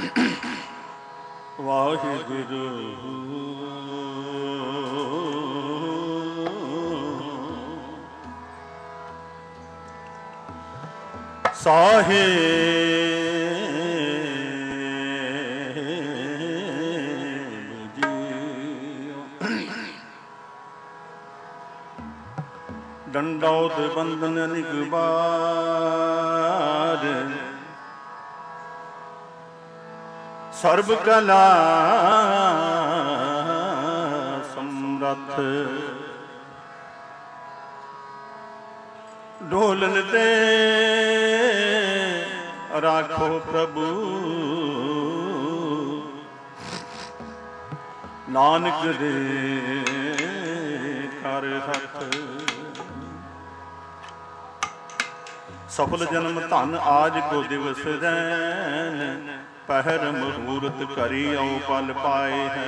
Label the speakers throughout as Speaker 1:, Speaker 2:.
Speaker 1: ਵਾਹਿਗੁਰੂ ਸਾਹਿਬ JIO. ਡੰਡੌਤ ਬੰਧਨ ਨਿਗਬਾਰ ਸਰਬ ਕਲਾ ਸਮਰੱਥ ਢੋਲਨ ਤੇ ਰਾਖੋ ਪ੍ਰਭੂ ਨਾਨਕ ਦੇ ਕਰ ਹੱਥ। ਸਫਲ ਜਨਮ ਧਨ ਆਜ ਕੋ ਦਿਵਸ ਰੈਨ ਪਹਿਰ ਮਹੂਰਤ ਕਰੀ ਔ ਪਲ ਪਾਏ ਹੈ।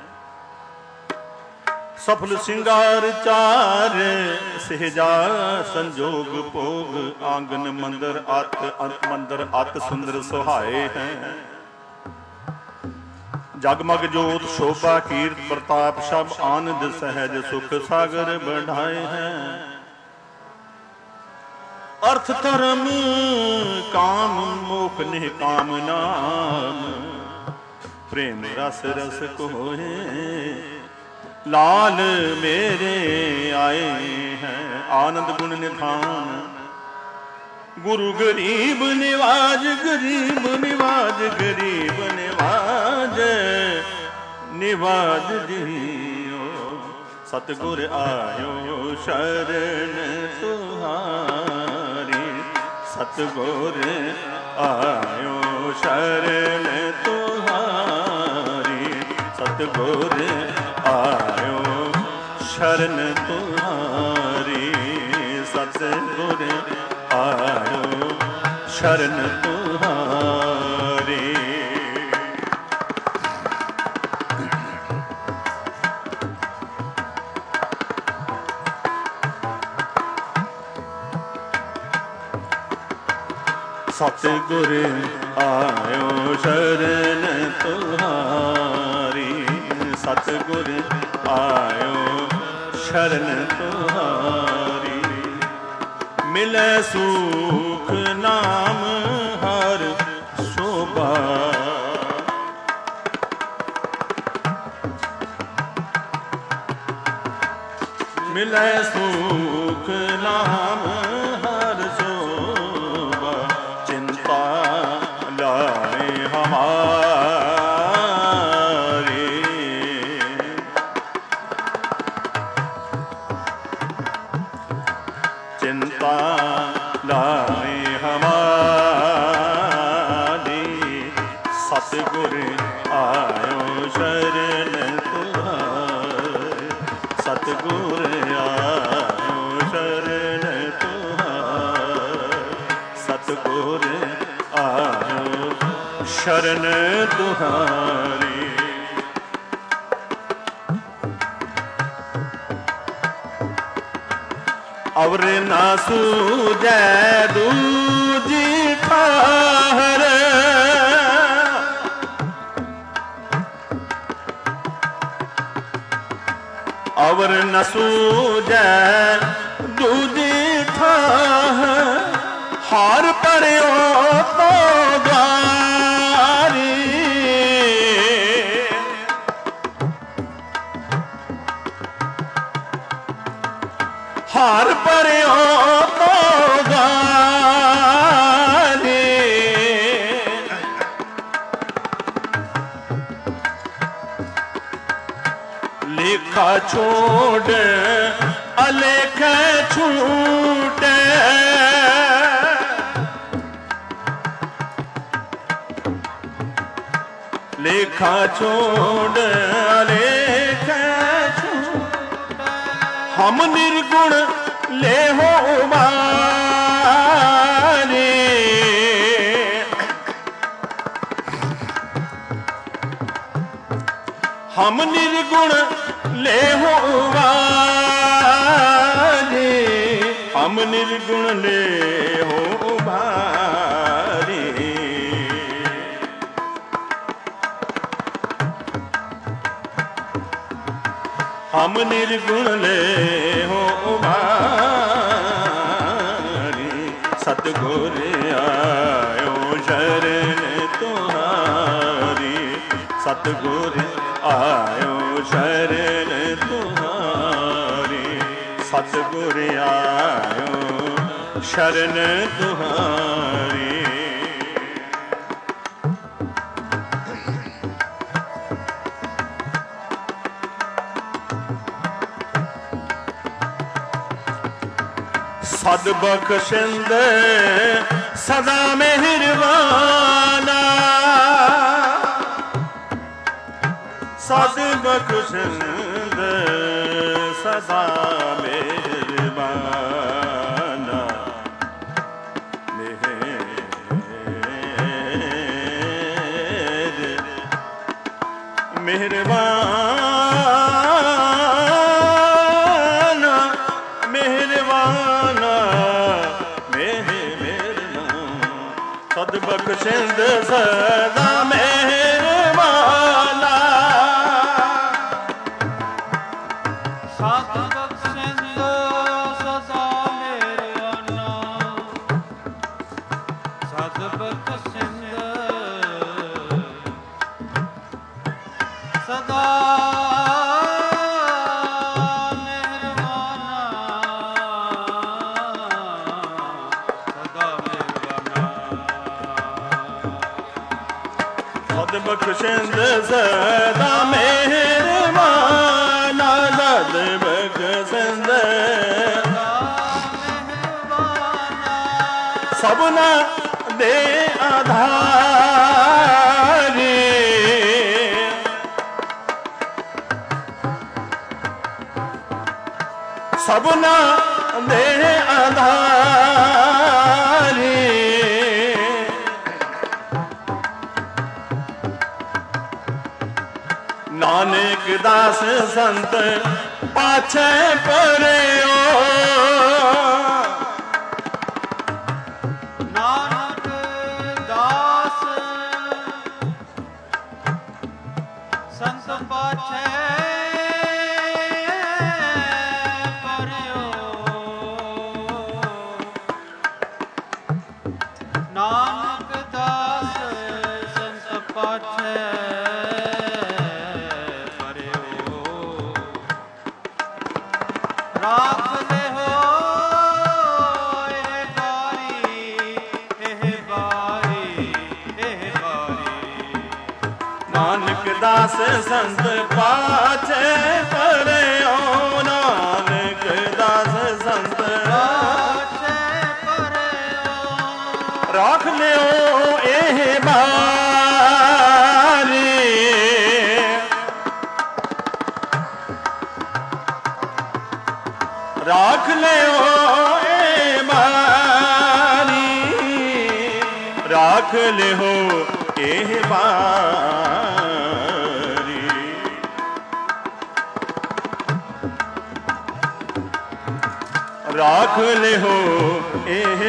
Speaker 1: ਸਫਲ ਸਿੰਗਾਰ ਚਾਰ ਸਹਿਜਾ ਸੰਜੋਗ ਭੋਗ ਆਂਗਨ ਮੰਦਰ ਅਤ ਸੁੰਦਰ ਸੁਹਾਏ ਹੈ। ਜਗਮਗ ਜੋਤ ਸ਼ੋਭਾ ਕੀਰਤ ਪ੍ਰਤਾਪ ਸਭ ਆਨੰਦ ਸਹਿਜ ਸੁਖ ਸਾਗਰ ਬਢਾਏ ਹੈ। ਅਰਥ ਧਰਮ ਕਾਮ ਮੋਖ ਨਿਕਾਮ ਨਾਮ ਪ੍ਰੇਮ ਰਸ ਰਸ ਕੋਏ ਲਾਲ ਮੇਰੇ ਆਏ ਹੈ। ਆਨੰਦ ਗੁਣ ਨਿਧਾਨ ਗੁਰੂ ਗਰੀਬ ਨਿਵਾਜ ਗਰੀਬ ਨਿਵਾਜ ਗਰੀਬ ਨਿਵਾਜ ਨਿਵਾਜ ਜੀਓ। ਸਤਿਗੁਰ ਆਇਓ ਸ਼ਰਨ ਤੁਹਾਰੀ ਸਤਿਗੁਰ ਆਇਓ ਸ਼ਰਨ ਤੁਹਾਰੀ ਸਤਿਗੁਰ ਆਇਓ ਸ਼ਰਨ ਤੁਹਾਰੀ ਸਤਿਗੁਰ ਆਇਓ ਸ਼ਰਨ ਤੁਹਾਰੀ। ਸਤਿਗੁਰ ਆਇਓ ਸ਼ਰਨ ਤੁਹਾਰੀ ਸਤਿਗੁਰ ਆਇਓ ਸ਼ਰਨ ਤੁਹਾਰੀ। ਮਿਲੈ ਸੁਖ ਨਾਮ ਹਰ ਸ਼ੋਭਾ ਮਿਲੈ ਸੁਖ ਨਾਮ ਹਰ ਸ਼ੋਭਾ ਚਿੰਤਾ ਲਾਏ ਹਮਾਰੀ। ਚਿੰਤਾ ਲਾਏ ਹਮਾਰੀ ਸਤਿਗੁਰ ਆਇਓ ਸ਼ਰਨ ਤੁਹਾਰੀ ਸਤਿਗੁਰ ਆਇਓ ਸ਼ਰਨ ਤੁਹਾਰੀ ਸਤਿਗੁਰ ਆਇਓ ਸ਼ਰਨ ਤੁਹਾਰੀ। ਅਵਰ ਨਾ ਸੂਝੈ ਦੂਜੀ ਠਾਹਰ ਅਵਰ ਨ ਸੂਝੈ ਦੂਜੀ ਠਾਹਰ ਹਾਰ ਪਰਿਓ ਤੋ ਗਾਰੀ। ਹਾਰ ਪਰਿਓ ਤੋ ਗਾਰੀ। ਲੇਖਾ ਛੋੜ ਅਲੇਖ ਛੂਟੇ ਲੇਖਾ ਛੋੜ ਅਲੇਖ ਛੂਟੇ ਹਮ ਨਿਰਗੁਣ ਲੇਹੋ ਉਬਾਰੇ। ਹਮ ਨਿਰਗੁਣ ਲੇਹੋ ਉਬਾਰੇ ਹਮ ਨਿਰਗੁਣ ਲੇਹੋ ਉਬਾਰੇ। ਹਮ ਨਿਰਗੁਣ ਲੈ ਹੋ ਉਮਾਰੀ, ਸਤਿਗੁਰ ਆਇਓ ਸ਼ਰਨ ਤੁਹਾਰੀ, ਸਤਿਗੁਰ ਆਇਓ ਸ਼ਰਨ ਤੁਹਾਰੀ, ਸਤਿਗੁਰ ਆਇਓ ਸ਼ਰਨ ਤੁਹਾਰੀ। ਸਦ ਬਖਸ਼ਿੰਦ ਸਦਾ ਮਿਹਰਬਾਨਾ, ਸਦ ਬਖਸ਼ਿੰਦ ਸਦਾ ਮਿਹਰਬਾਨਾ, ਮਿਹਰਬਾਨਾ, ਮਿਹਰਬਾਨਾ, ਸਦ ਬਖਸ਼ਿੰਦ ਸਦਾ ਮਿਹਰਬਾਨਾ,
Speaker 2: ਸਦ ਬਖਸ਼ਿੰਦ ਸਦਾ ਮਿਹਰਬਾਨਾ, ਸਦ ਬਖਸ਼ਿੰਦ ਸਦਾ
Speaker 1: ਬਖਸ਼ਿੰਦ ਸਦਾ ਮਿਹਰਬਾਨਾ, ਸਦ ਬਖਸ਼ਿੰਦ ਸਭਨਾ ਦੇ ਆਧਾਰੀ, ਸਭਨਾ ਦੇ ਆਧਾਰੀ, ਨਾਨਕ ਦਾਸ ਸੰਤ ਪਾਛੈ ਪਰਿਓ,
Speaker 2: ਨਾਨਕ ਦਾਸ ਸੰਤ ਪਾਛੈ ਪਰਿਓ, ਨਾਨਕ ਦਾਸ ਸੰਤ ਪਾਛੈ ਰਾਖ ਲਿਓ ਇਹ ਬਾਰੀ, ਇਹ ਬਾਰੀ, ਇਹ ਬਾਰੀ,
Speaker 1: ਨਾਨਕ ਦਾਸ ਸੰਤ ਪਾਛੈ ਪਰਿਓ, ਨਾਨਕ ਦਾਸ ਸੰਤ
Speaker 2: ਪਾਛੈ ਪਰਿਓ,
Speaker 1: ਰਾਖ ਲਿਓ ਇਹ ਬਾਰੀ, ਰਾਖ ਲਿਓ ਇਹ ਬਾਰੀ, ਰਾਖ ਲਿਓ ਇਹ ਬਾਰੀ, ਰਾਖ ਲਿਓ ਇਹ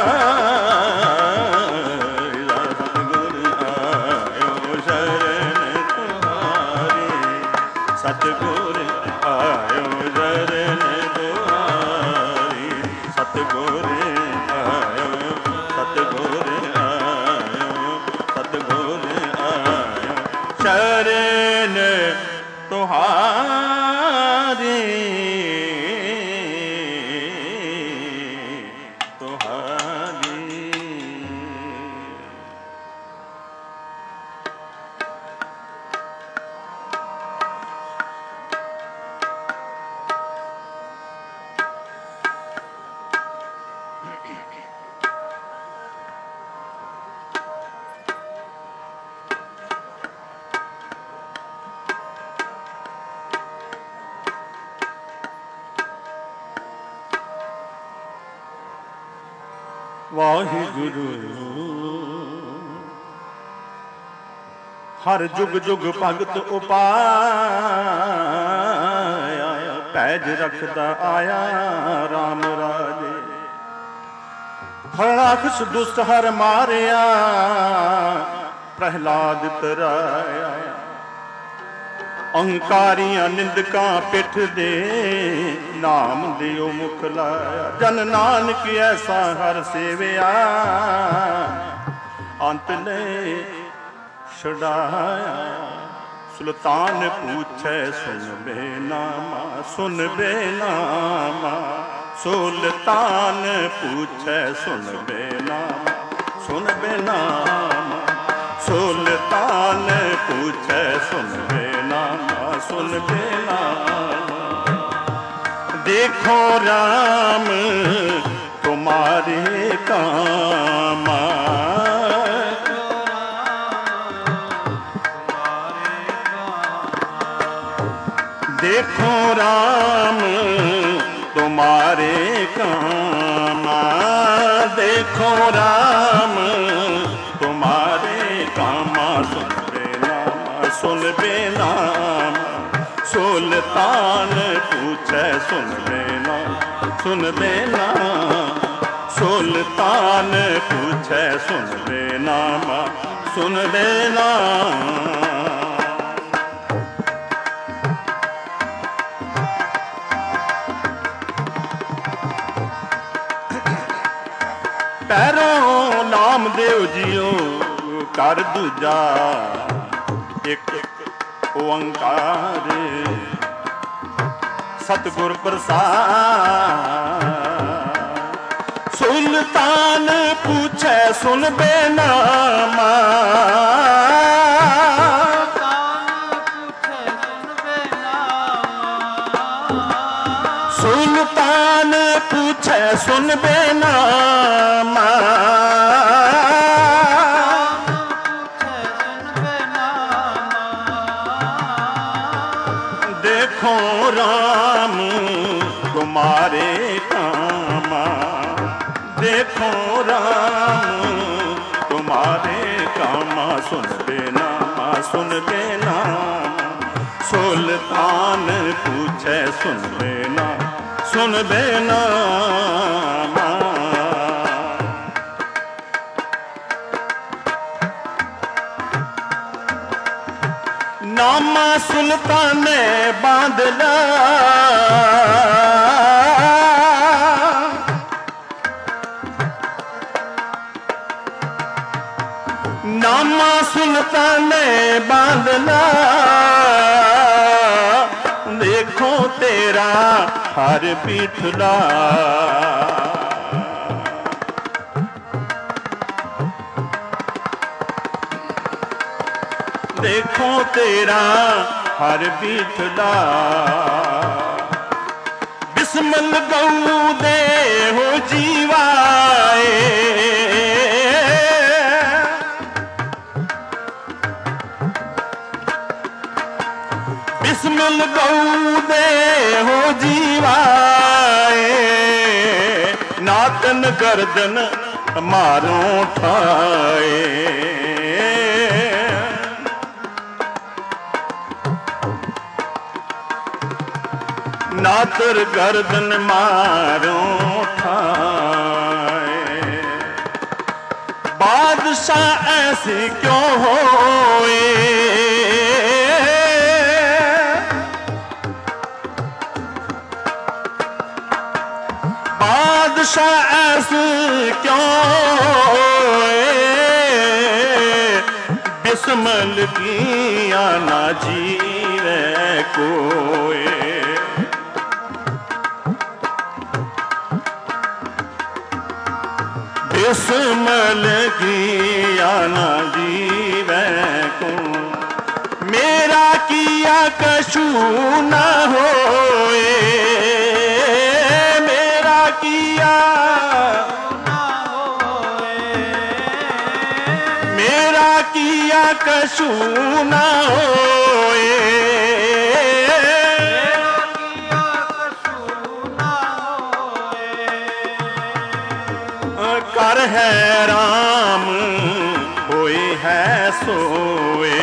Speaker 1: ਬਾਰੀ, ਸਤਿਗੁਰ ਆਇਓ ਸ਼ਰਨ ਤੁਹਾਰੀ, ਸਤਿਗੁਰ ਆਇਓ ਸ਼ਰਨ ਤੁਹਾਰੀ, ਸਤਿਗੁਰ ਆਇਓ, ਸਤਿਗੁਰ ਆਇਓ, ਸਤਿਗੁਰ ਆਇਓ ਸ਼ਰਨ ਤੁਹਾਰੀ, ਤੁਹਾਰੀ। ਵਾਹਿਗੁਰੂ ਹਰ ਜੁਗ ਜੁਗ ਭਗਤ ਉਪਾਇਆ, ਪੈਜ ਰਖਦਾ ਆਇਆ RAM ਰਾਜੇ, ਰਾਖਸ਼ ਦੁਸ਼ਟ ਹਰ ਮਾਰਿਆ, ਪ੍ਰਹਿਲਾਦ ਤਰਾਇਆ, ਅਹੰਕਾਰੀਆਂ ਨਿੰਦਕਾਂ ਪਿੱਠ ਦੇ, ਨਾਮ ਦਿਓ ਮੁਖ ਲਾਇਆ। ਜਨ ਨਾਨਕ ਐਸਾ ਹਰ ਸੇਵਿਆ, ਅੰਤ ਲੈ ਛੁਡਾਇਆ। ਸੁਲਤਾਨ ਪੁੱਛੈ ਸੁਨ ਬੇਨਾਮਾ, ਸੁਨ ਬੇਨਾਮਾ। ਸੁਲਤਾਨ ਪੁੱਛੈ ਸੁਨ ਬੇਨਾਮਾ, ਸੁਨ ਬੇਨਾਮਾ। ਸੁਲਤਾਨ ਪੁੱਛੈ ਸੁਨ ਬੇਨਾਮਾ, ਸੁਨ ਬੇਨਾਮਾ। ਦੇਖੋ ਰਾਮ ਤੁਮਾਰੇ ਕਾਮਾ, देखो राम तुम्हारे कामा। देखो राम तुम्हारे कामा, सुन बेनामा, सुन बेनामा। सुल्तान पूछे सुन बेनामा, सुन बेनामा। सुल्तान पूछे सुन बेनामा, सुन बेनामा। ਪੈਰੋਂ ਨਾਮਦੇਵ ਜੀਓ ਕਰ ਦੂਜਾ, ਇੱਕ ਓੰਕਾਰ ਸਤਿਗੁਰ ਪ੍ਰਸਾਦ। ਸੁਲਤਾਨ ਪੁੱਛੈ ਸੁਨ ਬੇਨਾਮਾ, ਸੁਲਤਾਨ ਪੁੱਛੈ ਸੁਨ ਬੇਨਾਮਾ। देखो राम तुम्हारे कामा, देखो राम तुम्हारे कामा। सुन बेनामा, सुन बेनामा। सुल्तान पूछे सुन बेनामा, सुन बेनामा। नामा सुल्तान बांधना, नामा सुल्तान बांधना। देखो तेरा हर पीठला, देखो तेरा हर पीठला। बिस्मिल गऊ दे हो जीवाए, बिस्मिल गऊ दे हो जीवाए। नातन गर्दन मारो ठाए, नातर गर्दन मारो ठाए। बादशाह ऐसे क्यों होए, बादशाह ऐसे क्यों होए। बिस्मिल किया ना जीवे कोई, बिस्मिल किया ना जीवे को। मेरा किया कछु न होए, मेरा किया न होए। मेरा किया कछु न होए, कर है राम होए है सोए।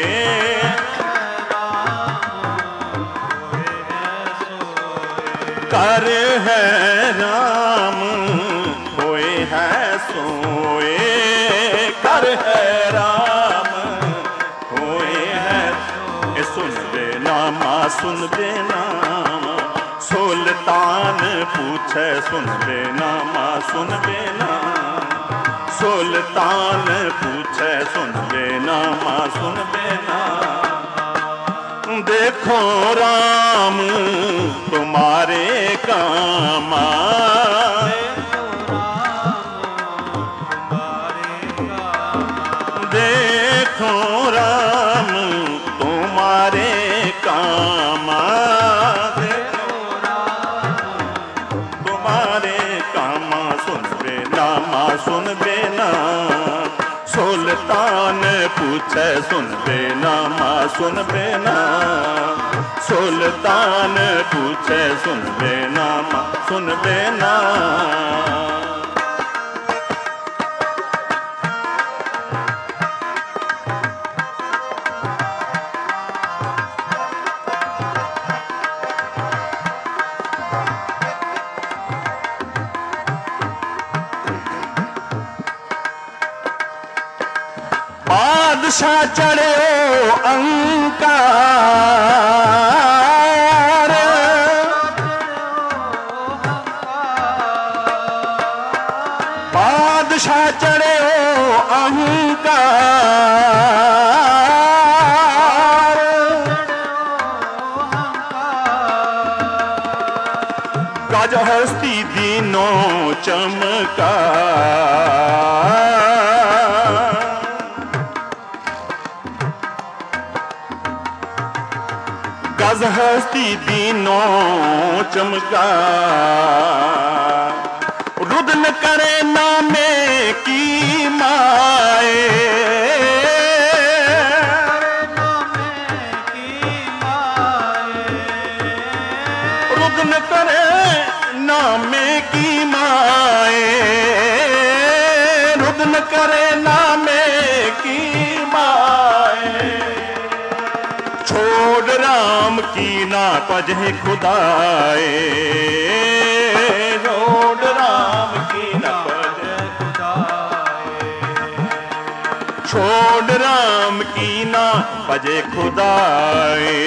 Speaker 1: कर है राम होए है सोए, कर है राम होए है। सुन बेना सुनबे नाम। सुल्तान पूछे सुनबे नामा सुनबे नाम। सुल्तान पूछे सुनबे नामा सुनबे नाम। देखो राम तुम्हारे कामा। देखो राम तुम्हारे कामा। तुम्हारे कामा सुनबे नामा सुनबे नाम। सुल्तान पूछे सुनबे नामा सुनबे नाम। सुल्तान पूछे सुनबे नामा सुनबे नाम। बादशाह चढ़े अंकार। बादशाह चढ़े अहंकार। गज हस्ती दीनों चमका। गज हस्ती दीनों चमका। रुदन करे नामे की माए। रुदन करे नामे की माए। रुदन करे नामे की माए। छोड़ राम की ना पजे खुदाए। छोड़ राम की ना पजे खुदाए। छोड़ राम की ना पजे खुदाए।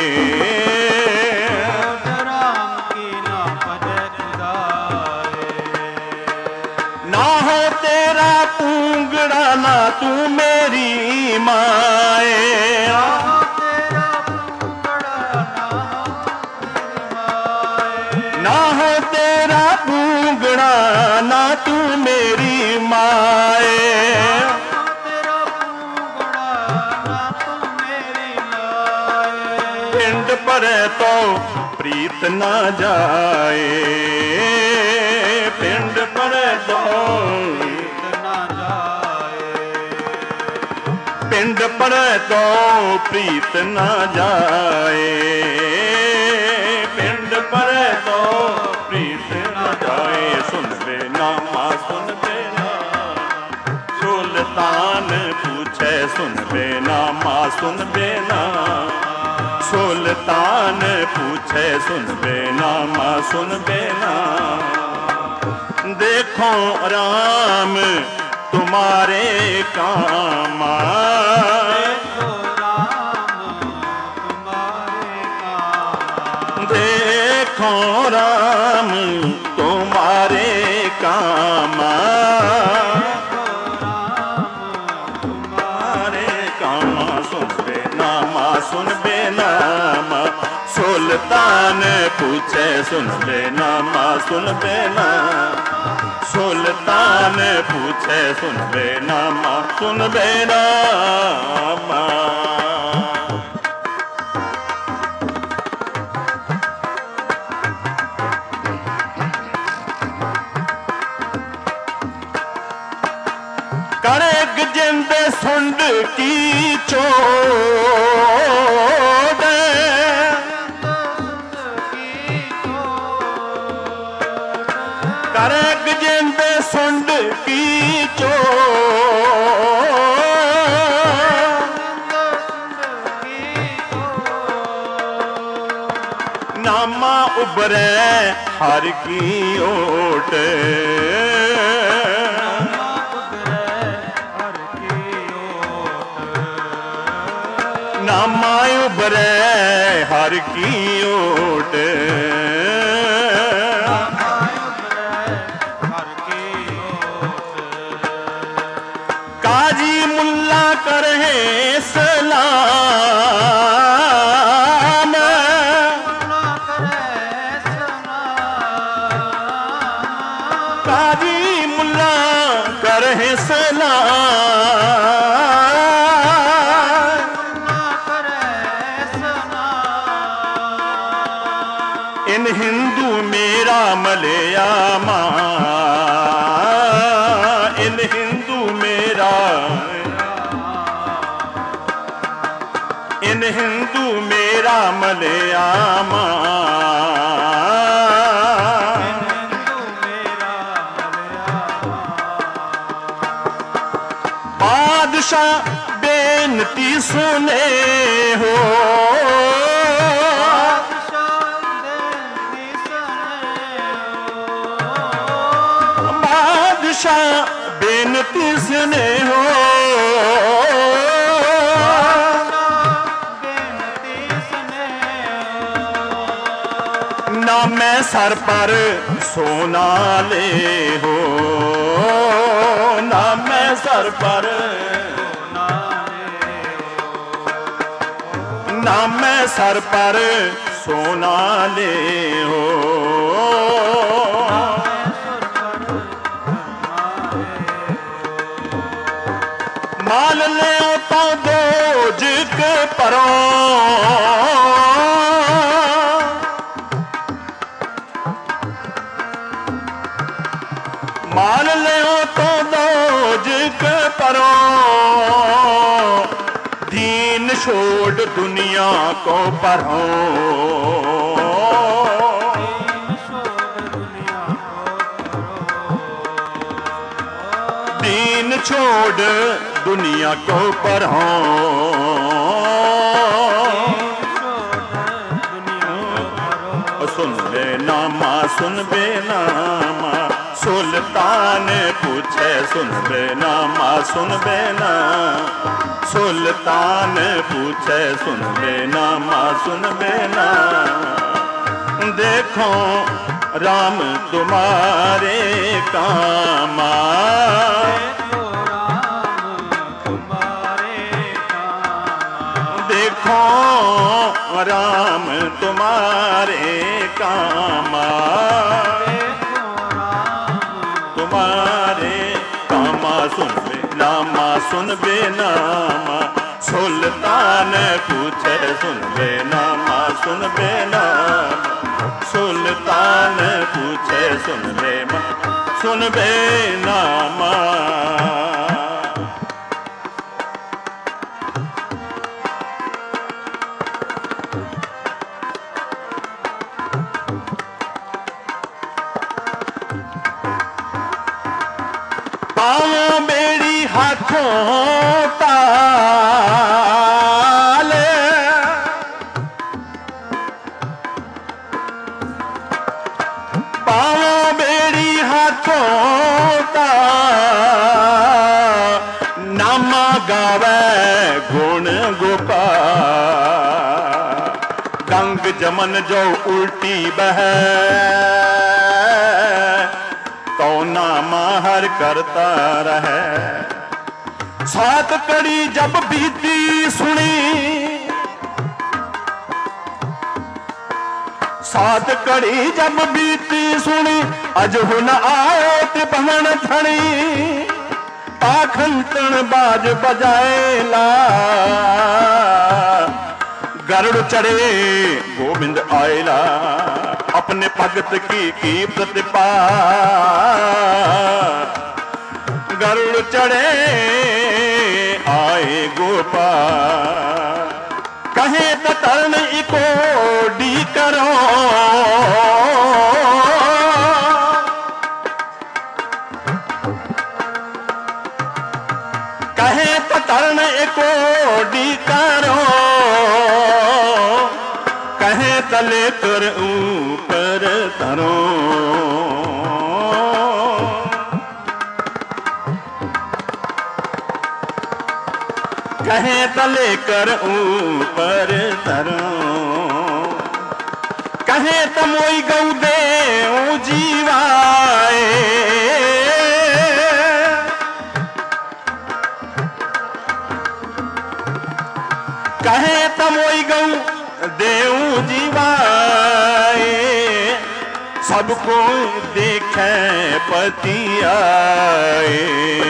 Speaker 2: राम की ना पजे खुदाए।
Speaker 1: ना हो तेरा पूंगड़ा ना तू मेरी माए। ना हो तेरा पूंगड़ा ना तू मेरी माए। पिंड पर तो प्रीत ना जाए। पिंड पर तो प्रीत ना जाए। पिंड पर तो प्रीत ना जाए। पिंड पर तो प्रीत न जाए। सुनबे नामा सुनबे नाम। सुल्तान पूछे सुनबे नामा सुनबे नाम। सुल्तान पूछे सुनबे नामा सुनबे नाम। देखो राम तुम्हारे कामा। देखो राम तुम्हारे कामा। तुम्हारे कामा सुनबे नामा सुनबे नामा। सुल्तान पूछे सुनबे नामा सुनबे नाम। सुल्तान पूछे सुनबे नामा सुनबे नामा। करे गजिंद सुंड की चोट। करे गजिंद सुंड की चोट। नामा उबरे हर की ओट। नामा उभरे हर की ओट, काजी मुल्ला करे सलाम, काजी मुल्ला करे सलाम, इन हिंदू मेरा मलयामा, इन हिंदू मेरा, इन हिंदू मेरा मलयामा, बादशाह बेनती सुने हो, बादशाह बेनती सुने हो, ना मैं सर पर सोना ले हो, ना मैं सर पर, ना मैं सर पर सोना ले हो, माल ले तो दोज के परों, माल ले तो दोज के परों, दीन छोड़ दुनिया को परों, दीन छोड़ दुनिया को परों, सुन बे नामा, सुन बे नामा, सुल्तान पूछे सुन बे नामा, सुन बे नामा, सुल्तान पूछे सुन बे नामा, सुन बे नामा, देखो राम तुम्हारे कामा, देखो राम तुम्हारे कामा, तुम्हारे कामा, सुन बे नामा, सुन बे नामा, सुल्तान पूछे सुन बे नामा, सुन बे नामा, सुल्तान पूछे सुन बे, सुन बे नामा। पाँव बेड़ी हाथों ताले, पाँव बेड़ी हाथों ताले, नामा गावे गुण गोपाल, गंग जमन जो उल्टी बहे, तो नामा हर करता रहे, सात कड़ी जब बीती सुनी, सात कड़ी जब बीती सुनी, अज हुन आयो त्रिभुवन धनी, पाखंतन बाज बजाएला, गरुड़ चढ़े गोविंद आयला, अपने भगत की प्रतिपा, गरुड़ चढ़े आए गोपाल, कहे तो तरण इको डी करो, कहे तो तरण इको डी करो, कहे तले कर ऊपर तरो, कहे तले कर ऊपर तरूं, कहे तमोई गऊ दे जीवाए, कहे तमोई गऊ देऊ जीवाए, सबको देखे पति आए,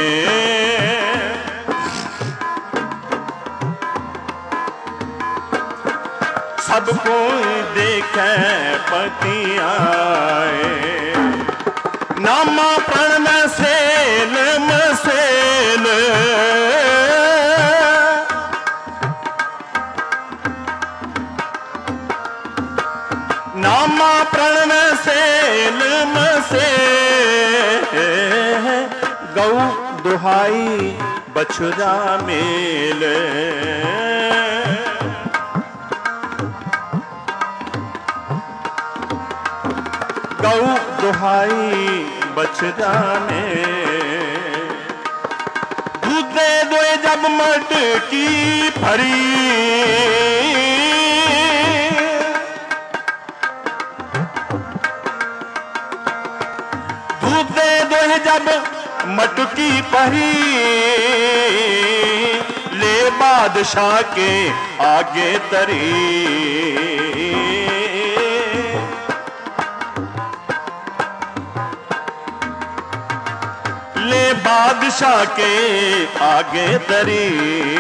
Speaker 1: सबको देखे पति आए, नामा प्रण में सेल मसेल, नामा प्रण में सेल मसेल, गौ दुहाई बछुरा मेल, गौ दुहाई बछड़ा में, दूध दे दो जब मटकी भरी, दूध दे दो जब मटकी भरी, ले बादशाह के आगे तरी, ले बादशाह के आगे तरी,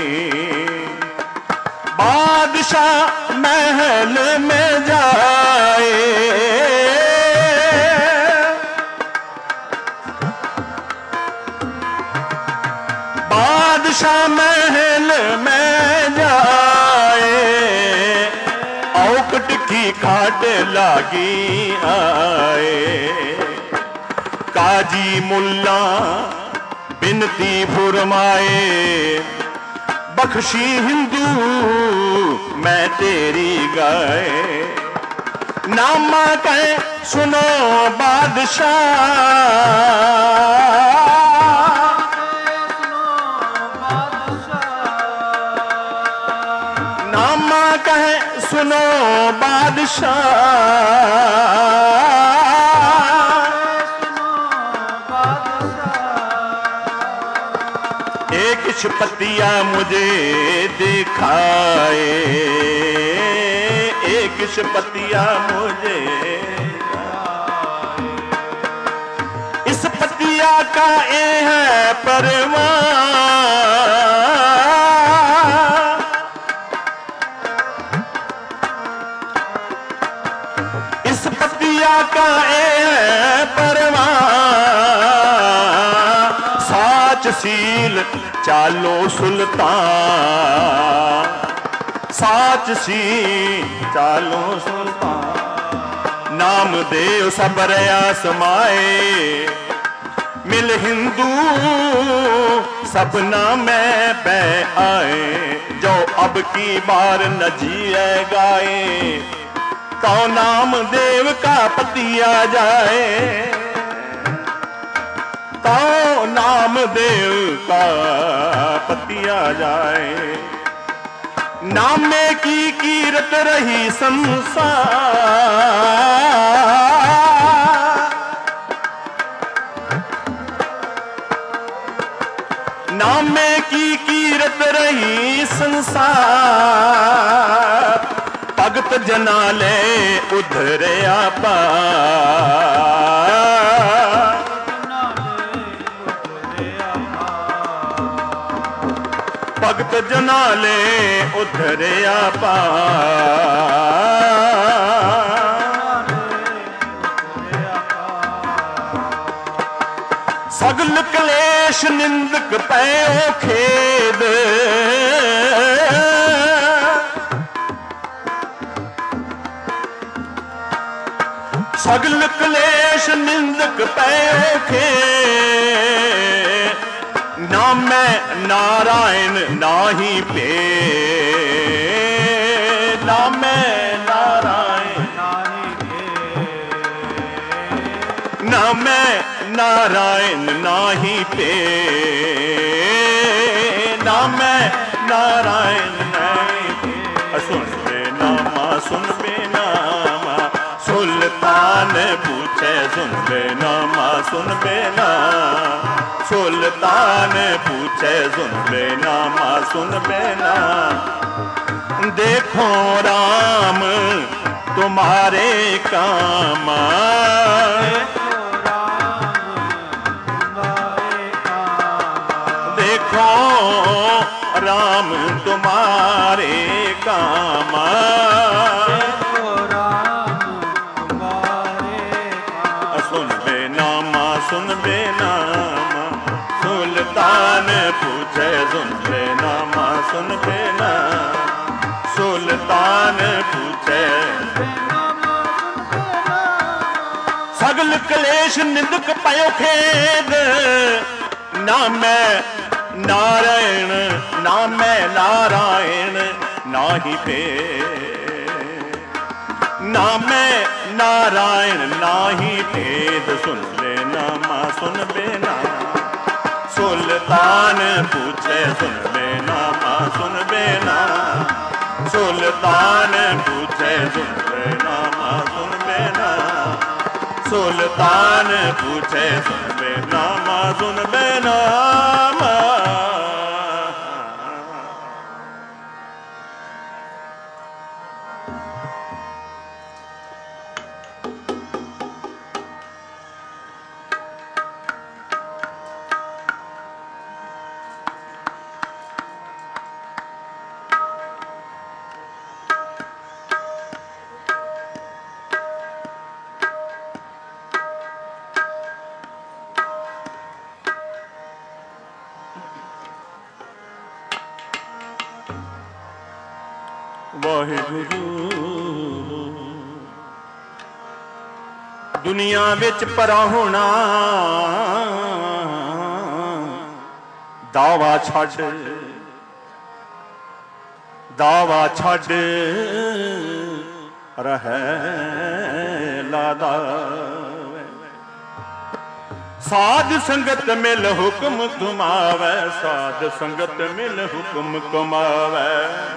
Speaker 1: बादशाह महल में जाए, बादशाह महल में जाए, औकट की खाट लागी आए, काजी मुल्ला बिनती फुरमाए, बख्शी हिंदू मैं तेरी गाए, नामा कहे सुनो बादशाह, नामा कहे सुनो बादशाह, कुछ पतिया मुझे दिखाए, एक पतिया मुझे, इस पतिया का ये है परवान, इस पतिया का ये है परवान, साच सील चालो सुल्तान, साच सी चालो सुल्तान, नाम देव सबरया समाए, मिल हिंदू सपना में पे आए, जो अब की बार न जिए गाए, तो नाम देव का पतिया जाए, तो नाम देव का पतिया जाए, नामे की कीरत रही संसार, नामे की कीरत रही संसार, भगत जना ले उधरे आपा, भगत जना ले उधरे आपा, सगल क्लेश निंदक पयो खेद, सगल क्लेश निंदक पयो खेद, नामे नारायण नाही पे, नामे नारायण नाही पे, नामे नारायण नाही पे, नामे नारायण नहीं थे। सुन बे नामा सुन बे नामा सुल्तान पूछे सुन बे नामा सुन बे नामा सुल्तान पूछे सुन बे नामा सुन बे नामा देखो राम तुम्हारे काम देखो राम तुम्हारे काम सुन बे नामा सुल्तान पूछे सुन बे नामा सुन बे नामा सुल्तान पूछे सगल क्लेश निंदक पयो खेद ना मैं नारायण ना मैं नारायण नाही पे ना मैं नारायण नाही भेद सुन बे नामा सुन बे नामा सुल्तान पूछे सुन बे नामा सुन बे नामा सुल्तान पूछे सुन बे नामा सुन बे नामा सुल्तान पूछे सुन बे नामा सुन बे नामा ਵਾਹਿਗੁਰੂ ਦੁਨੀਆ ਵਿੱਚ ਪਰਾਹੁਣਾ ਦਾਵਾ ਛੱਡ ਰਹਿ ਲਾਦਾ ਸਾਧ ਸੰਗਤ ਮਿਲ ਹੁਕਮ ਕਮਾਵੇ ਸਾਧ ਸੰਗਤ ਮਿਲ ਹੁਕਮ ਕਮਾਵੇ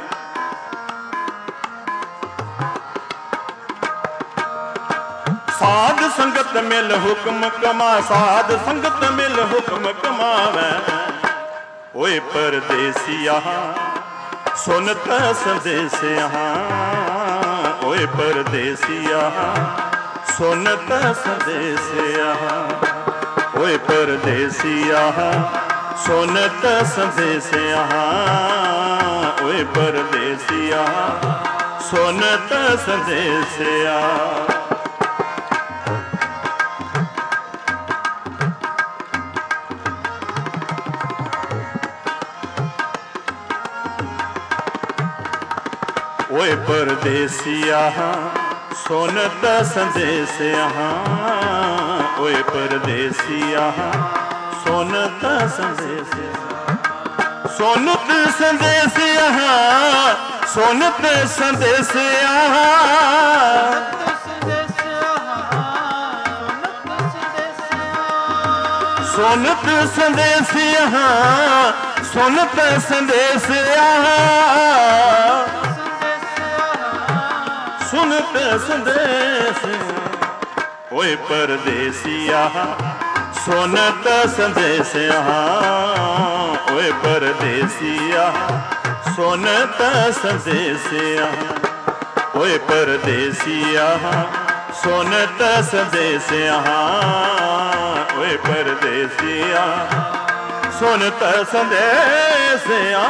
Speaker 1: साध संगत मिल हुक्म कमा साध संगत मिल हुक्म कमावे ओए परदेसिया सुनत संदेसिया ओए परदेसिया सुनत संदेसिया ओए परदेसिया सुनत संदेसिया ओए परदेसिया सुनत संदेसिया ओए परदेसिया सुनत संदेसिया ओए परदेसिया सुनत संदेसिया सुनत संदेसिया सुनत संदेसिया सुनत संदेसिया सुनत संदेसिया सुनत संदेश ओए परदेसिया सुनत संदेसिया ओए परदेसिया सुनत संदेसिया ओए परदेसिया सुनत संदेसिया ओए परदेसिया सुनत संदेसिया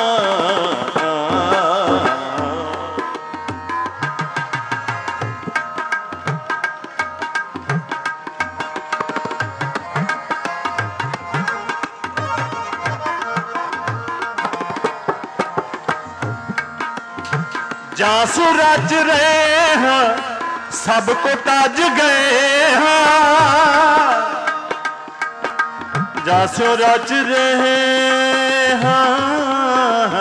Speaker 1: जासु रज रहे हैं सबको तज गए हैं जासु रज रहे हैं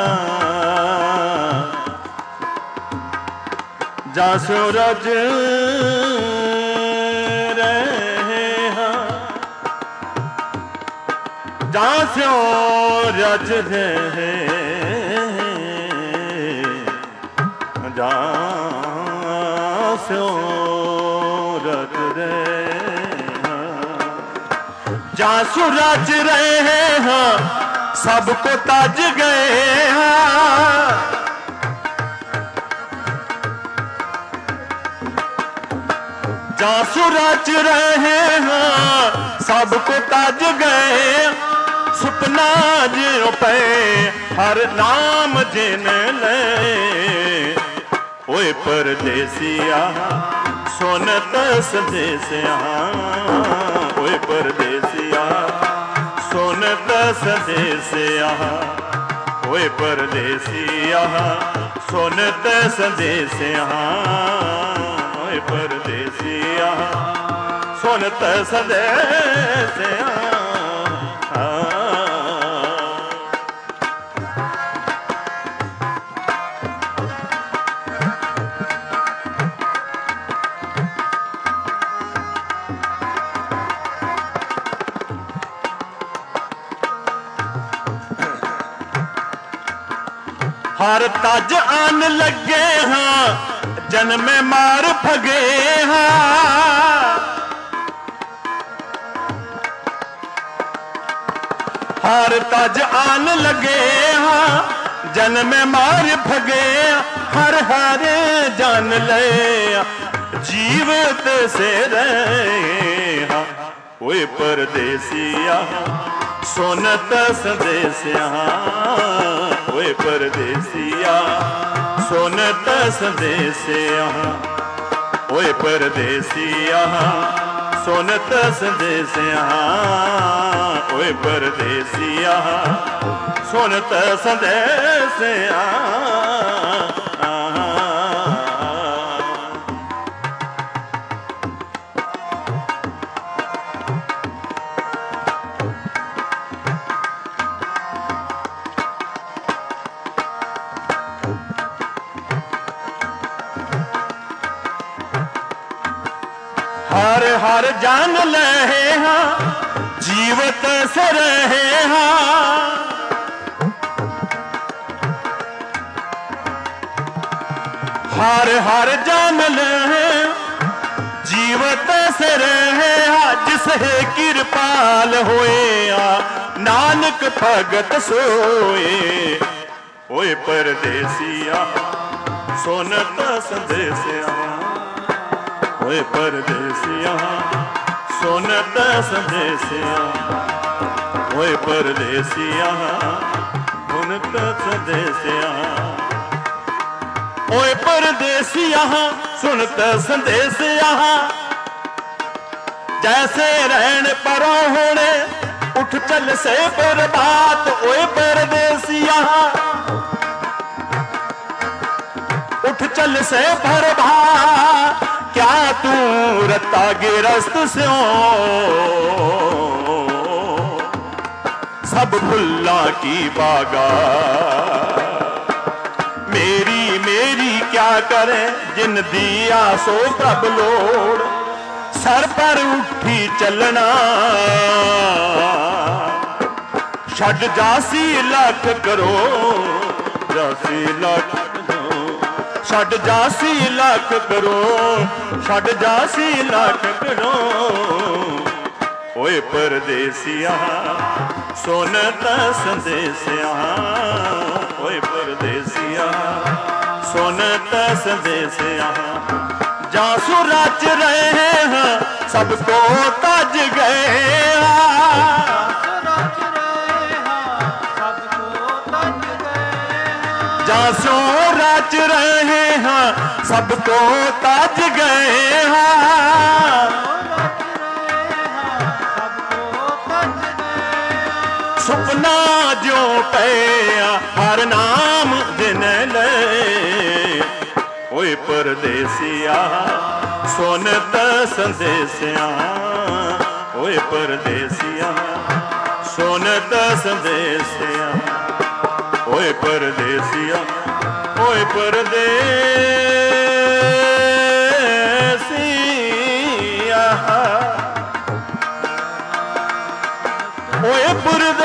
Speaker 1: जासु रज रहे हैं जासु रज रहे स्यों रच रहे हाँ, जासु रच रहे हाँ, सबको तज गए हाँ, जासु रच रहे हाँ, सबको तज गए, सुपना जियो पे हर नाम जिन ले, ओए परदेसिया सुनत संदेसिया, ओए परदेसिया सुनत संदेसिया, ओए परदेसिया सुनत संदेसिया, ओए परदेसिया सुनत संदेसिया। हर तज आन लगे हाँ, जन्मे मार भगे हाँ, हर तज आन लगे हाँ, जन्मे मार भगे, हर हर जान ले जीवत से रहे हाँ, ओए परदेसिया सुनत संदेसिया, ओए परदेसिया सुनत संदेसिया, ओए परदेसिया सुनत संदेसिया, ओए परदेसिया सुनत संदेसिया। हर हर जान लहे हाँ, जीवत से रहे हाँ, हर हर जान लहे जीवत से रहे हाँ, जिस है कृपाल होए नानक भगत सोए, ओए परदेसिया सुनत संदेसिया, ओए परदेसिया सुनत संदेसिया, ओए परदेसिया सुनत संदेसिया, ओए परदेसिया सुनत संदेसिया, जैसे रहन परो होने उठ चल से बर्बाद, ओए परदेसिया उठ चल से भरभा, क्या तू रता गिरस्त से सब फुल्ला की बागा, मेरी मेरी क्या करे जिन दिया सो प्रभ लोड़, सर पर उठी चलना छड़ जासी लख करो, जासी लख छड़ जासी लख करो, छड़ जासी लख करो, ओए परदेसिया सुनत संदेसिया, ओए परदेसिया सुनत संदेसिया, जासु रच रहे हैं सबको तज गए, जासु रच रहे हैं सबको तज गए हाँ, सुपना जो पया हर नाम दिन ले, ओए परदेसिया सुनत संदेसिया, ओए परदेसिया सुनत संदेसिया, ओए परदेसिया ओए परदेसिया, ओए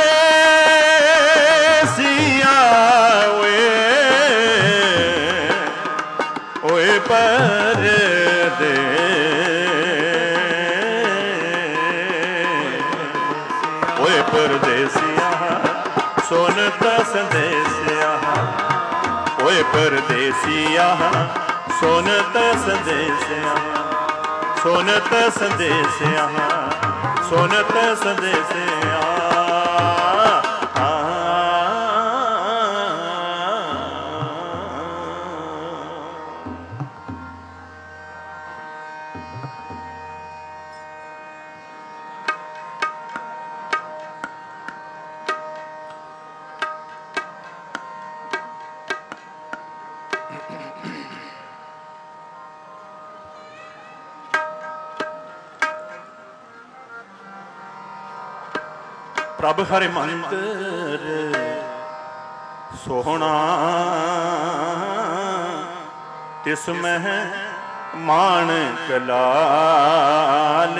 Speaker 1: परदेसिया, ओए परदेसिया। ਦੇ ਓਏ ਪਰਦੇਸੀਆ ਸੁਨਤ ਸੰਦੇਸਿਆ ਓਏ ਪਰਦੇਸੀਆ ਸੁਨਤ ਸੰਦੇਸਿਆ ਸੁਨਤ ਸੰਦੇਸਿਆ ਸੁਨਤ ਸੰਦੇਸਿਆ ਪ੍ਰਭ ਹਰਿ ਮੰਦਰ ਸੋਹਣਾ ਤਿਸ ਮਹਿ ਮਾਣਕ ਲਾਲ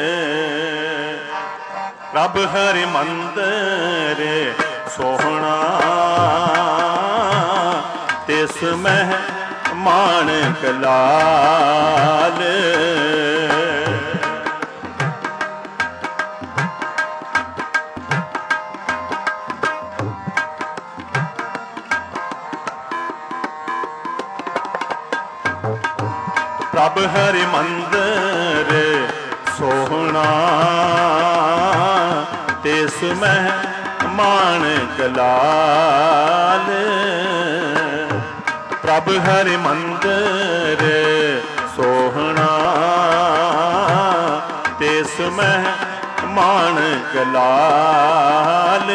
Speaker 1: ਪ੍ਰਭ ਹਰਿ ਮੰਦਰ ਸੋਹਣਾ ਤਿਸ ਮਹਿ ਮਾਣਕ ਲਾਲ ਪ੍ਰਭ ਹਰਿ ਮੰਦਰ ਸੋਹਣਾ ਤਿਸ ਮਹਿ ਮਾਣਕ ਲਾਲ ਪ੍ਰਭ ਹਰਿ ਮੰਦਰ ਸੋਹਣਾ ਤਿਸ ਮਹਿ ਮਾਣਕ ਲਾਲ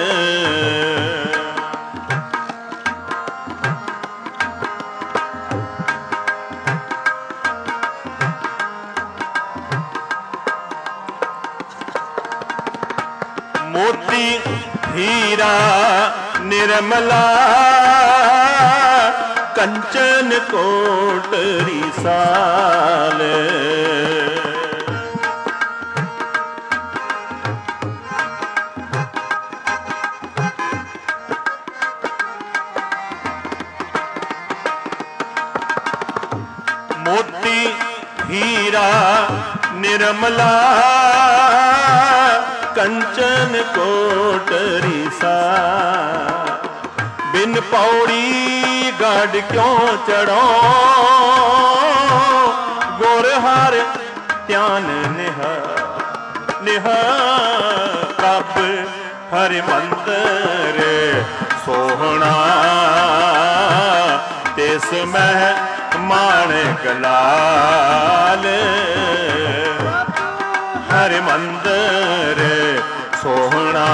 Speaker 1: मोती हीरा निर्मला कंचन कोटरी साल मोती हीरा निर्मला कंचन कोटरी सा बिन पौड़ी गाड़ क्यों चढ़ो गुर हर ध्यान निह निह प्रभ हरि मंदिर सोहना तिस मह माणक लाल हरि मंदिर सोहना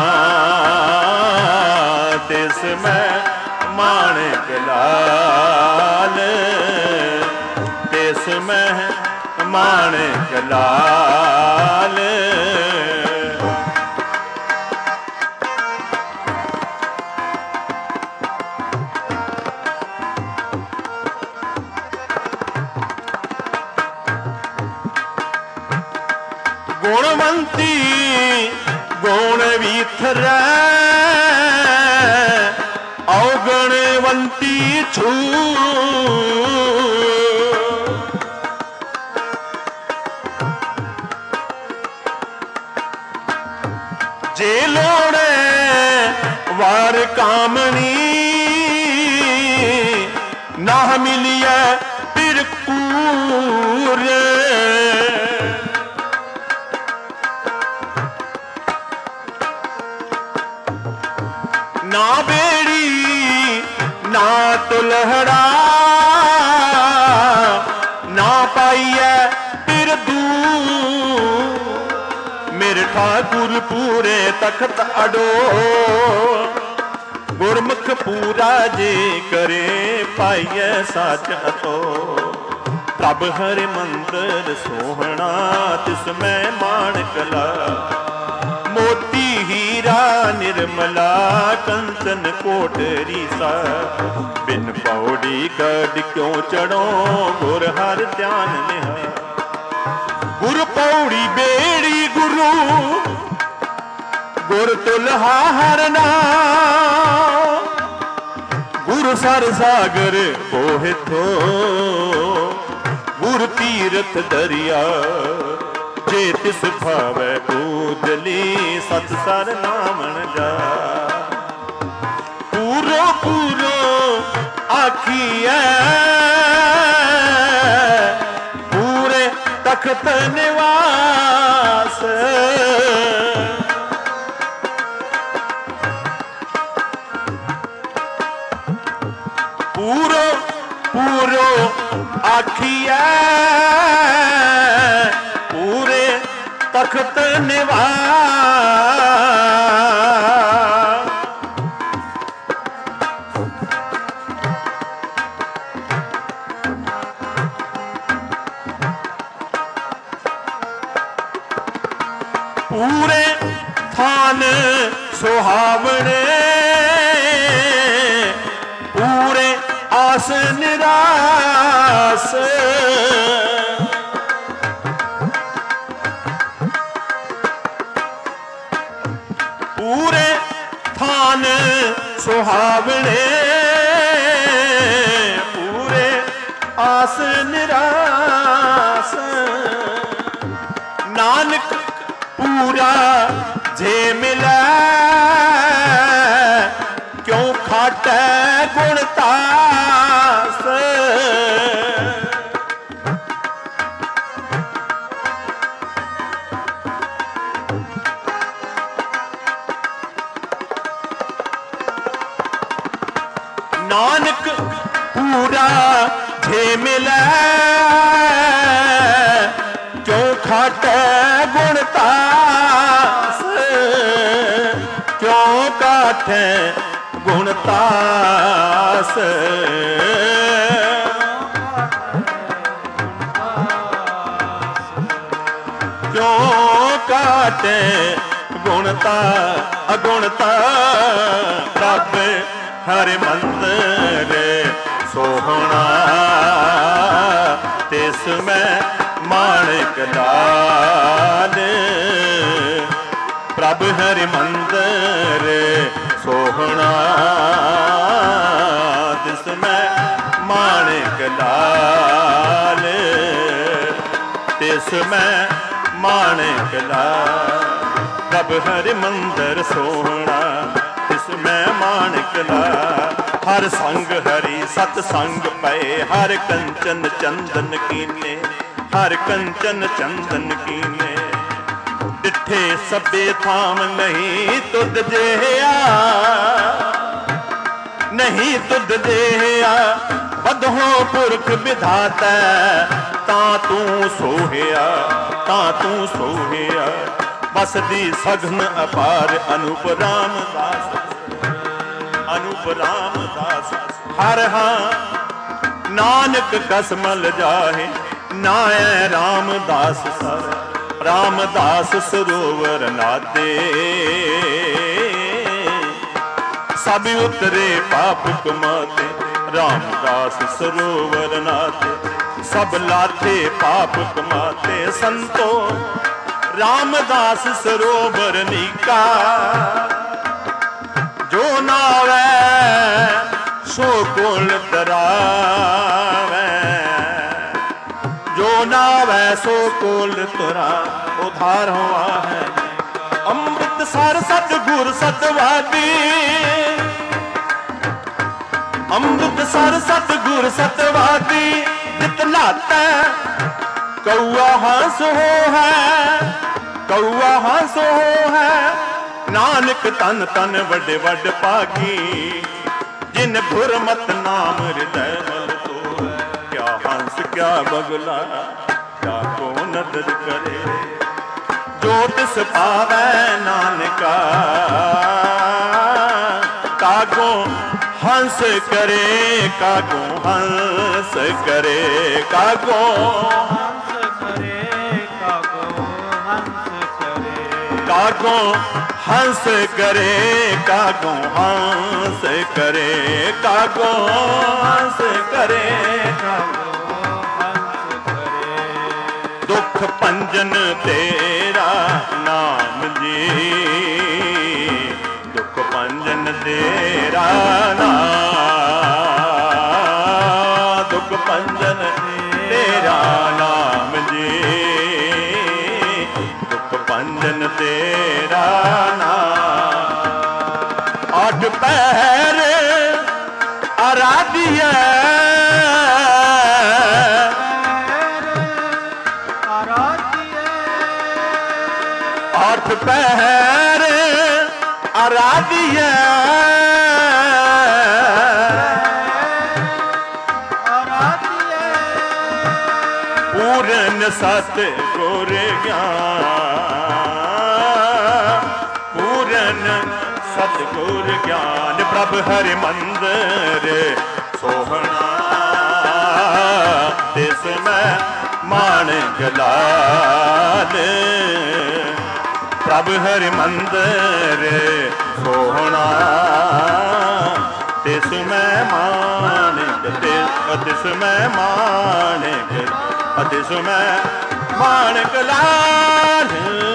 Speaker 1: तिस में माणक लाल तिस में माणक लाल गुणवंती गुण विथरै अवगुणवंती छू जे लोड़े वार कामनी ना मिलिए फिर कूर ना बेड़ी ना तुलहड़ा ना पाइए फिर दू मेरे ठाकुर पूरे तख्त अडो गुरमुख पूरा जे करे पाइए साच अतो प्रभ हरि मंदिर सोहना तिस में माणक लाल मोती हीरा निर्मला कंचन कोटरी सा बिन पौड़ी गढ़ क्यों चढ़ो गुर हर ध्यान निहा गुर पौड़ी बेड़ी गुरु गुर तुलहा हर नाम गुरु सर सागर बोहे थो गुर तीरथ दरिया जे तिस भावै पूजली सत सर नामन जा पूरो पूरो आखिए पूरे तख्त निवास पूरो पूरो आखिए पूरे तख्त निवास पूरे थान सुहावने पूरे आस निरास पूरे थान सुहावने पूरे आस निरास नानक पूरा जे मिलै क्यों खाटै गुणतास नानक पूरा जे मिलै क्यों खाटै गुणतास क्यों काटै गुणतास क्यों काटे गुणता अगुणता प्रभ हरि मंदिर सोहना तिस में माणिक लाल प्रभ हरि मंदिर सोहना तिस में माणिक लाल तिस में माणिक लाल प्रभ हरि मंदिर सोहना तिस में माणिक लाल हर संग हरि सतसंग पए हर कंचन चंदन कीने हर कंचन चंदन कीने डिठे सबे थाम नहीं तुद जेहा नहीं तुद जेहा बदहो पुरख विधाता ता तू सोहिया ता तू सोहिया बसदी सघन अपार अनूप रामदास अनूप रामदास हर हाँ नानक कसमल जाहे नाय रामदास सर रामदास सरोवर नादे सब उतरे पाप कमाते रामदास सरोवर नाते सब लाते पाप कमाते संतो रामदास सरोवर नीका जो नावे सो कुल तरावे जो नावे सो कुल तरा उधार हुआ है अमृत सर सतगुर सतवादी अमृत सर सतगुर सतवादी जितलाता कौआ हंस हो है कौआ हंस हो है नानक तन तन वड वड पागी जिन गुरमत नाम हृदय मल तो क्या हंस क्या बगला क्या को नदर करे जो तिस पावै नानका कागो हंस करे कागो हंस करे कागो कागो हंस करे कागो हंस करे कागो हंस करे दुख पंजन तेरा नाम जी दुख पंजन तेरा नाम दुख पंजन तेरा पैर आराधिया आठ पैर आराधिया पूरन सत गुर ज्ञान पूरन सतगुर ज्ञान प्रभ हरि मंदिर सोहना तिस में माणक लाल प्रभ हरि मंदिर सोहना तिस में माणक तिस में माणक तिस में माणक लाल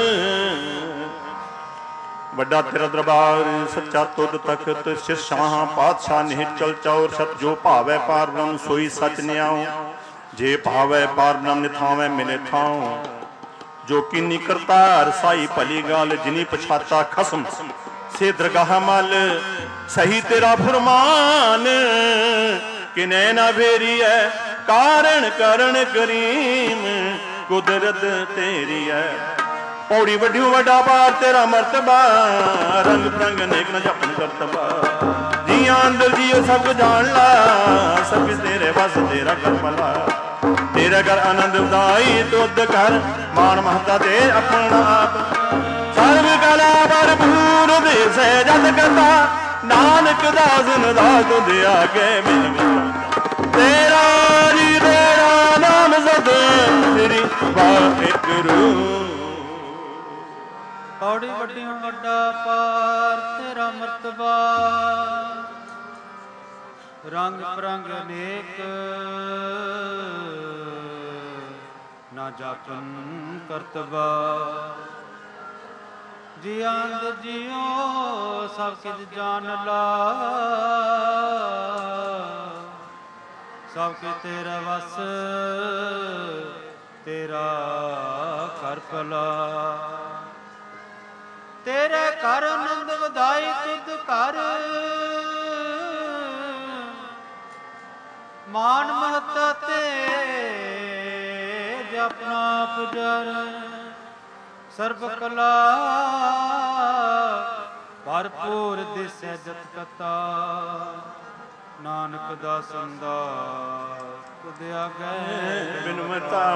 Speaker 1: ਵੱਡਾ ਤੇਰਾ ਦਰਬਾਰ ਸੱਚਾ ਤੁਧ ਤਖਤ ਸ਼ਾਹ ਪਾਤਸ਼ਾਹ ਨਿਹਚਲ ਚੌਰ ਸਤ ਜੋ ਭਾਵੈ ਪਾਰ ਬ੍ਰਹਮ ਸੋਈ ਸਚ ਨਿਆਉ ਜੇ ਭਾਵੈ ਪਾਰ ਬ੍ਰਹਮ ਨਿਥਾਵੈ ਮਿਲੇ ਥਾਉ ਜੋ ਕੀਨੀ ਕਰਤਾਰ ਸਾਈ ਭਲੀ ਗਾਲ ਜਿਨੀ ਪਛਾਤਾ ਖਸਮ ਸੇ ਦਰਗਾਹ ਮਲ ਸਹੀ ਤੇਰਾ ਫਰਮਾਨ ਕਿਨੈ ਨਾ ਭੇਰੀਐ ਕਾਰਣ ਕਰਨ ਕਰੀਮ ਕੁਦਰਤ ਤੇਰੀ ਹੈ पौड़ी वड्यू वड्डा पार तेरा मर्तबा रंग प्रंग नेक न जपन करतबा जिया अंदर जियो सब जान ला सब तेरे बस तेरा कर भला तेरा कर आनंद उदाई तुद कर मान महता दे अपना आप सर्व कला भरपूर दे से जत करता नानक दासन दा तुद आगे मिल तेरा जी तेरा नाम सद तेरी वाहिगुरू
Speaker 2: पौड़ी वड्डी वड्डा पार तेरा मर्तबा रंग परंग अनेक ना जापन करतबा जियांद जियो सब कित जान ला सब के तेरा वस तेरा कर भला तेरे कर आनंद वधाई तुद कर मान महता तेज अपना पुजर सर्व कला भरपूर दिसै जत कता नानक दासन दास तुद आगे
Speaker 1: बिनमता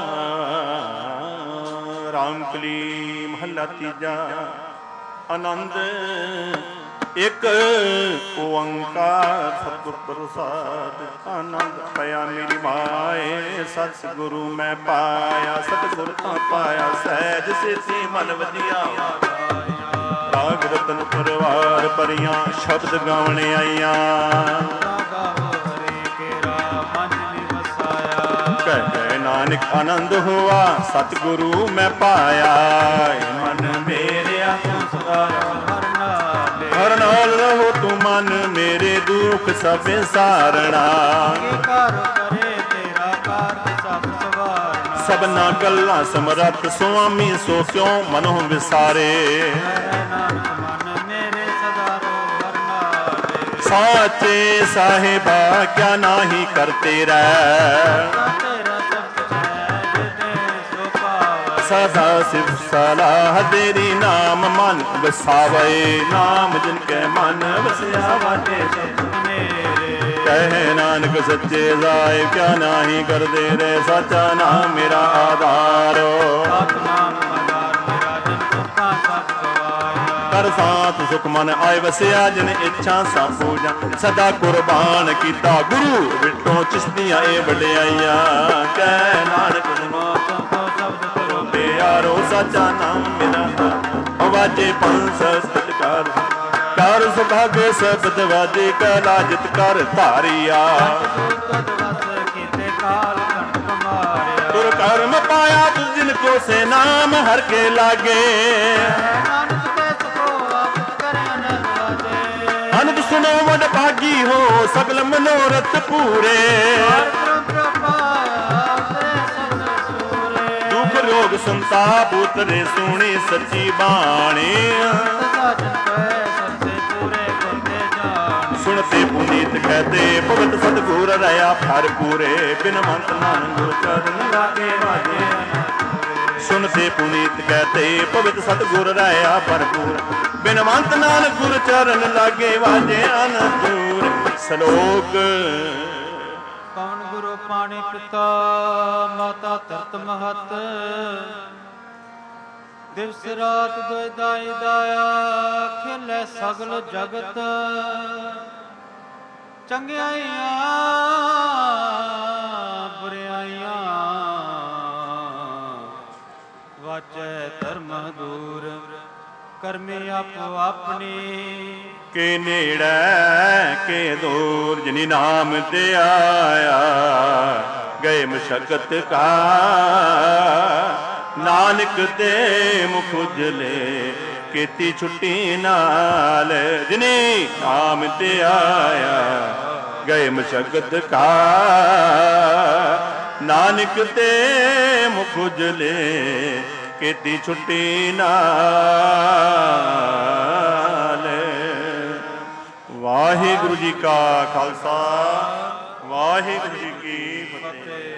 Speaker 1: रामकली महला तीजा आनंद एक ओंकार सतगुर प्रसाद आनंद पाया मेरी माए सतगुरु मैं पाया सतगुर का पाया सहज सेती मन वधिया राग रतन परिवार परियां शब्द गावने आईयां नानक आनंद हुआ सतगुरु मैं पाया मन मेरे हर नाल रहो तू मन मेरे दुख सब सारना सबना गल्ला समरथ स्वामी सो क्यों मनो विसारे साचे साहिबा क्या नाही करते रह सदा शिव सलाह तेरी नाम मन बसावे नाम जिनके मन बसया वाटे कहे नानक सच्चे जाए क्या नाही कर दे रे सच्चा नाम मेरा आधार कर साथ सुख मन आए वसया जिन इच्छा सा पूजा सदा कुर्बान किया गुरु बिटो चिश्तियां ए वड्याइयां कह नानक यारो सच्चा नाम मेरा अवाजे पंस सत्कार कर सुभागे शब्द वाजे कला जित कर धारिया तुर कर्म पाया तुझ जिनको से नाम हर के लागे अनंत सुनो वड भागी हो सकल मनोरथ पूरे रोग संताप उतरे सुनी सच्ची बाणी ਸੁਣਤੇ ਪੁਨੀਤ ਕਹਤੇ ਭਗਤ ਸਤਿਗੁਰ ਰਹਾ ਫਰ ਪੂਰੇ ਬਿਨਵੰਤ ਨਾਨਕ ਗੁਰ ਚਰਨ ਲਾਗੇ ਵਾਜੇ ਸੁਣਤੇ ਪੁਨੀਤ ਕਹਤੇ ਭਗਤ ਸਤਿਗੁਰ ਰਹਾ ਭਰਪੂਰ ਬਿਨਵੰਤ ਨਾਨਕ ਗੁਰ ਚਰਨ ਲਾਗੇ ਵਾਜੇ ਅਨੰਦੂਰ ਸ਼ਲੋਕ
Speaker 2: ਪਵਨ ਗੁਰੂ ਪਾਣੀ ਪਿਤਾ ਮਾਤਾ ਧਰਤ ਮਹਤ ਦਿਵਸ ਰਾਤ ਦੁਇ ਦਾਈ ਦਾਇਆ ਖੇਲੇ ਸਗਲ ਜਗਤ ਚੰਗਿਆਈਆਂ ਬੁਰਿਆਈਆਂ ਵਾਚੈ ਧਰਮ ਦੂਰ ਕਰਮੇ ਆਪੋ ਆਪਣੀ
Speaker 1: ਕੇ ਨੇੜੇ ਕੇ ਦੂਰ ਜਿਨੀ ਨਾਮ ਤੇ ਆਇਆ ਗਏ ਮਸ਼ਕਤ ਕਾ ਨਾਨਕ ਤੇ ਮੁਖ ਉਜਲੇ ਕੀਤੀ ਛੁੱਟੀ ਨਾਲ ਜਿਨੀ ਨਾਮ ਤੇ ਆਇਆ ਗਏ ਮਸ਼ਕਤ ਕਾ ਨਾਨਕ ਤੇ ਮੁਖ ਉਜਲੇ ਕੀਤੀ ਛੁੱਟੀ ਨਾਲ। ਵਾਹਿਗੁਰੂ ਜੀ ਕਾ ਖਾਲਸਾ ਵਾਹਿਗੁਰੂ ਜੀ ਕੀ ਫਤਿਹ।